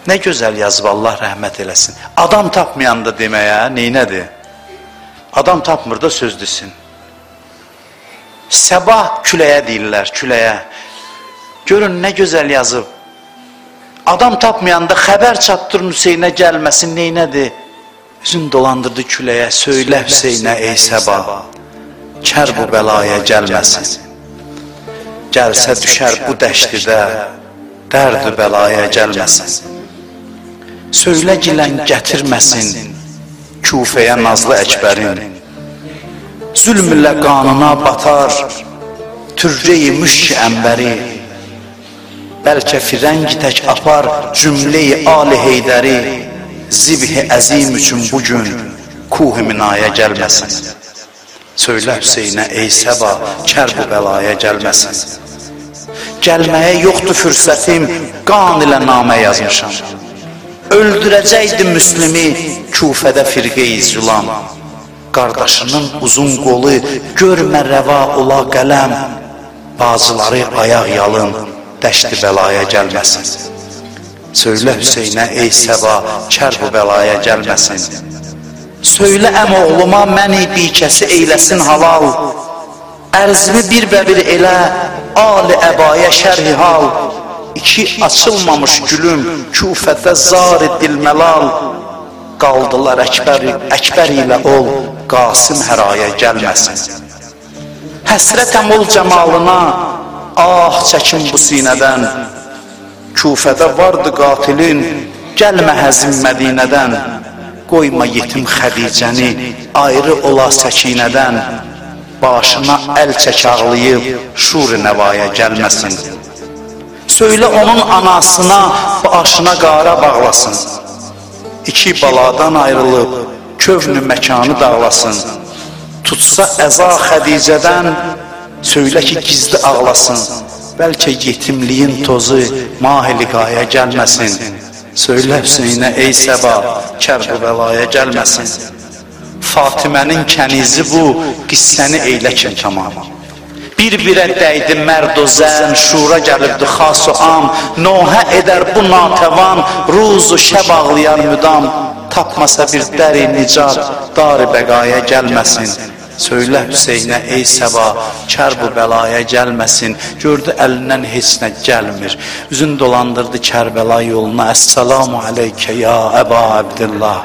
Nə gözəl yazıb, Allah rəhmət eləsin. Adam tapmayanda deməyə, neynədir? Adam tapmır da söz desin. Səbah küləyə deyirlər, küləyə. Görün, nə gözəl yazıb. Adam tapmayanda xəbər çatdırın Hüseynə gəlməsin, neynədir? Üzün dolandırdı küləyə, söylə Hüseynə ey Səbah, kər bu bəlaya gəlməsin. Gəlsə düşər bu dəştidə, dərd-ü bəlaya gəlməsin. Söylə gilən gətirməsin, Küfəyə nazlı Əkbərin. Zülm ilə qanına batar, türrəyi müşk əmbəri. Bəlkə firəngi tək apar, cümləyi Ali Heydəri. Zibh-i əzim üçün bugün, Kuh-i minaya gəlməsin. Söylə Hüseynə ey Səba, kər bu bəlaya gəlməsin. Gəlməyə yoxdur fürsətim, qan ilə namə yazmışam. Öldürəcəkdi Müslimi, Küfədə firqeyi zülam. Qardaşının uzun qolu, görmə rəva ola qələm. Bazıları ayaq yalın, dəşti bəlaya gəlməsin. Söylə Hüseynə ey Səba, kər bu bəlaya gəlməsin. Söylə əm oğluma məni bikəsi eyləsin halal. Ərzimi bir və bir elə, Ali əbaya şərhi hal. İki açılmamış gülüm, Küfədə zar-ı dilməlal. Qaldılar Əkbər ilə ol, Qasım həraya gəlməsin. Həsrətəm ol cəmalına, ah çəkin bu sinədən. Küfədə vardı qatilin, gəlmə həzim Mədinədən. Qoyma yetim Xədicəni, ayrı ola səkinədən. Başına əl çək ağlayıb, şur-ı nəvaya gəlməsin. Söylə onun anasına, başına qara bağlasın. İki baladan ayrılıb, kövn-ü məkanı dağlasın. Tutsa əza Xədicədən, söylə ki gizli ağlasın. Bəlkə yetimliyin tozu mahiliqaya gəlməsin. Söylə Hüseynə ey Səba, kər bu bəlaya gəlməsin. Fatimənin kənizi bu, qissəni eylə kim tamam. Bir-birə dəydi mərd o zən, şura gəlibdi xas o am. Nohə edər bu natəvan, ruz-u şəb ağlayar müdam. Tapmasa bir dəri nicat, dar-ı bəqaya gəlməsin. Söylə Hüseynə ey Səba, kər bu bəlaya gəlməsin. Gördü əlindən heç nə gəlmir. Üzün dolandırdı Kərbəla yoluna. Əssalamu aleykə ya Əba Abdillah.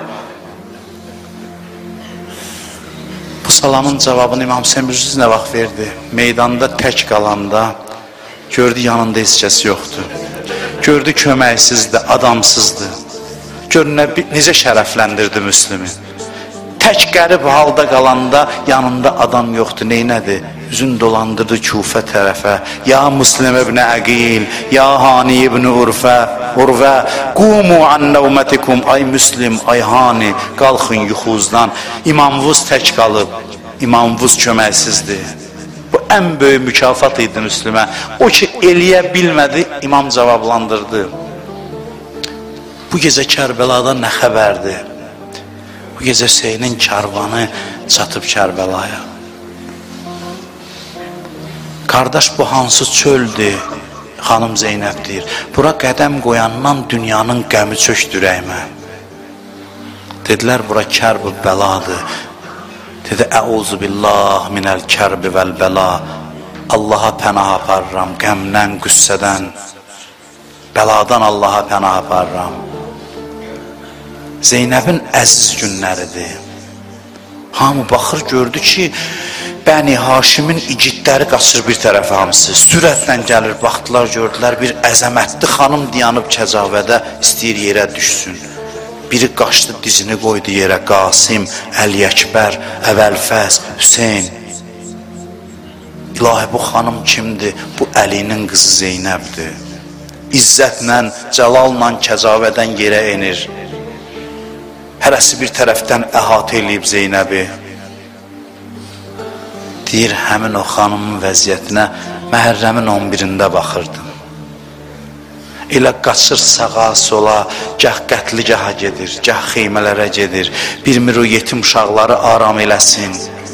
Bu salamın cavabını İmam Hüseyn Bürcüz nə vaxt verdi? Meydanda tək qalanda gördü yanında heç kəs yoxdur. Gördü köməksizdir, adamsızdır. Gör necə şərəfləndirdi Müslümi. Tək qərib halda qalanda yanında adam yoxdur, neynədir? Üzün dolandırdı Küfə tərəfə. Ya Müslim ibn Əqil, ya Hani ibn Urvə, Qumu an nəvmətikum, ay Müslim, ay Hani, qalxın yuxuzdan. İmamvuz tək qalıb, İmamvuz köməksizdir. Bu ən böyük mükafat idi Müslümə. O ki eləyə bilmədi, İmam cavablandırdı. Bu gecə Kərbəlada nə xəbərdir? Bu gecə Hüseynin karvanı çatıb Kərbəlaya. Qardaş, bu hansı çöldür? Xanım Zeynəb deyir, bura qədəm qoyandan dünyanın qəmi çöktür əymə. Dedilər, bura kərb-ı bəladır. Dedi, əuzu billah minəl kərbi vəl bəla. Allaha pənah aparıram, qəmdən, qüssədən, bəladan Allaha pənah aparıram. Zeynəbin əziz günləridir. Hamı baxır, gördü ki, Bəni Haşimin igidləri qaçır bir tərəfə hamısı. Sürətlə gəlir, baxdılar, gördülər, bir əzəmətli xanım dayanıb kəcavədə istəyir yerə düşsün. Biri qaçdı, dizini qoydu yerə, Qasim, Əli Əkbər, Əvəlfəz, Hüseyn. İlahi, bu xanım kimdir? Bu Əlinin qızı Zeynəbdir. İzzətlə, cəlalla kəcavədən yerə enir. Hərəsi bir tərəfdən əhatə eləyib Zeynəbi. Deyir, həmin o xanımın vəziyyətinə Məhərrəmin 11-də baxırdım. Elə qaçır sağa, sola, gah qətligaha gedir, gah xeymələrə gedir. Bilmir o yetim uşaqları aram eləsin.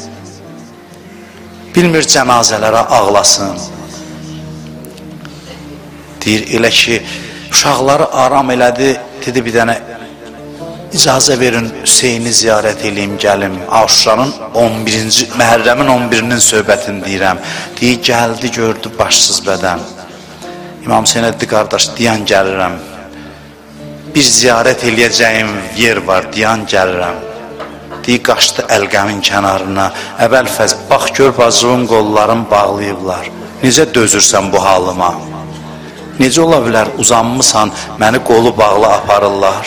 Bilmir cənazələrə ağlasın. Deyir, elə ki, Uşaqları aram elədi, dedi bir dənə icazə verin Hüseyni ziyarət eləyim, gəlim. Aşuranın 11-ci, Məhərrəmin 11-nin söhbətini deyirəm. Deyir, gəldi, gördü başsız bədən. İmam Hüseyin dedi, qardaş, diyan gəlirəm. Bir ziyarət eləyəcəyim yer var, diyan gəlirəm. Deyir, qaçdı əlqəmin kənarına. Əvvəl fəz, bax gör bacığın qollarını bağlayıblar. Necə dözürsən bu halıma? Necə ola bilər, uzanmısan, məni qolu bağlı aparırlar.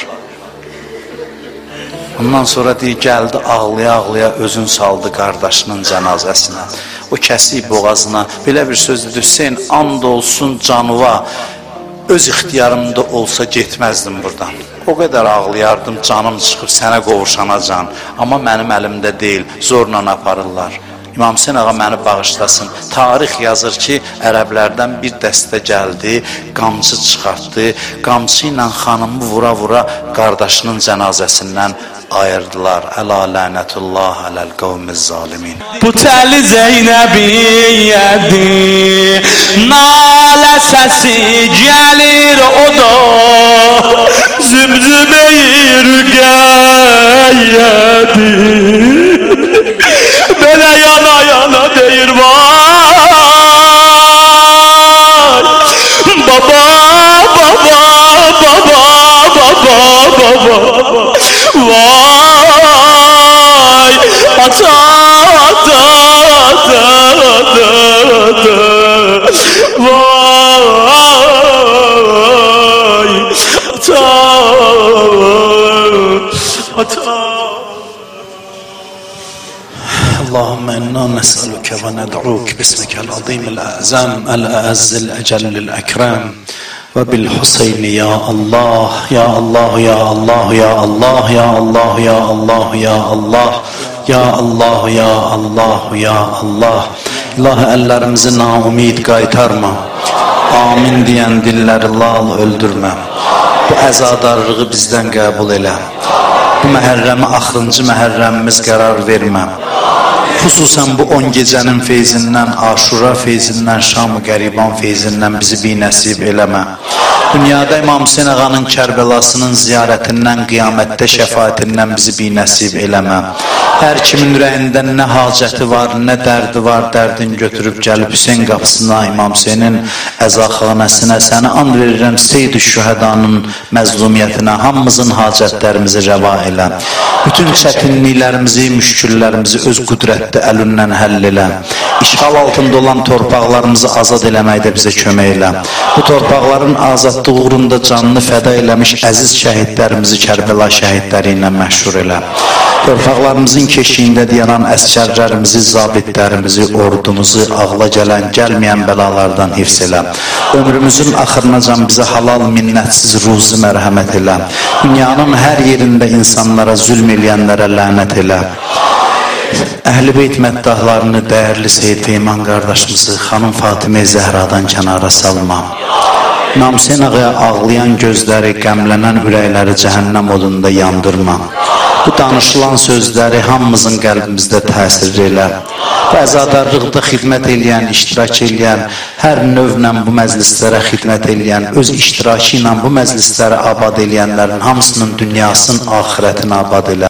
Ondan sonra deyir, gəldi ağlaya-ağlaya özün saldı qardaşının cənazəsinə. O kəsik boğazına belə bir söz dedi, Hüseyin, and olsun canıva, öz ixtiyarımda olsa getməzdim buradan. O qədər ağlayardım, canım çıxıb sənə qovuşanacan. Amma mənim əlimdə deyil, zorla aparırlar. İmam Hüseyin ağa məni bağışlasın. Tarix yazır ki, ərəblərdən bir dəstə gəldi, qamçı çıxartdı, qamçı ilə xanımı vura-vura qardaşının cənazəsindən ayırdılar. Əla lənətullah aləl qavmiz zalimin. Bu təli Zeynəbiyyədi, nalə səsi gəlir o da, zümzüməyi rüqəyyədi. Belə yana deyir, vay, baba, baba, baba, baba, baba, vay, ata, ata, ata, ata, ata, vay, ata, ata. اللهم إنا نسألك وندعوك باسمك العظيم الأعظم الأعز الأجل الأكرم وبالحسين يا الله يا الله يا الله يا الله يا الله يا الله يا الله يا الله يا الله يا الله. İlahi, əllərimizi naumid qaytarma, amin deyən dilləri lal öldürmə. Bu əzadarlığı bizdən qəbul elə. Bu məhərrəmi axırıncı məhərrəmimiz qərar vermə. Xüsusən bu 10 gecənin feyzindən, Aşura feyzindən, Şam-ı Qəriban feyzindən bizi binəsib eləmə. Dünyada İmam Hüseyin ağanın Kərbəlasının ziyarətindən, qiyamətdə şəfaətindən bizi binəsib eləmə. Hər kimin ürəyində nə hacəti var, nə dərdi var, dərdin götürüb gəlib Hüseyin qapısına, İmam Hüseynin əzaxanəsinə, səni and verirəm Seyyid-i Şühədanın məzlumiyyətinə, hamımızın hacətlərimizi rəva elə. Bütün çətinliklərimizi, müşküllərimizi öz qüdrətli əlindən həll elə. İşğal altında olan torpaqlarımızı azad eləməkdə bizə kömək elə. Bu torpaqların azadlığı uğrunda canını fəda eləmiş əziz şəhidlərimizi Kərbəla şəhidləri ilə məşhur elə. Torpaqlarımızın keşiyində dayanan əskərlərimizi, zabitlərimizi, ordumuzu ağla gələn, gəlməyən bəlalardan hifz elə. Ömrümüzün axırınacan bizə halal, minnətsiz ruzi mərhəmət elə. Dünyanın hər yerində insanlara zülm eləyənlərə lənət elə. Əhl-i Beyt məddahlarını, dəyərli Seyyid Peyman qardaşımızı xanım Fatimə-i Zəhradan kənara salma. İmam Hüseyin ağaya ağlayan gözləri, qəmlənən ürəkləri cəhənnəm odunda yandırma. Bu danışılan sözləri hamımızın qəlbimizdə təsir elə. Bu əzadarlıqda xidmət eləyən, iştirak eləyən, hər növlə bu məclislərə xidmət eləyən, öz iştirakı ilə bu məclisləri abad eləyənlərin hamısının dünyasının, axirətini abad elə.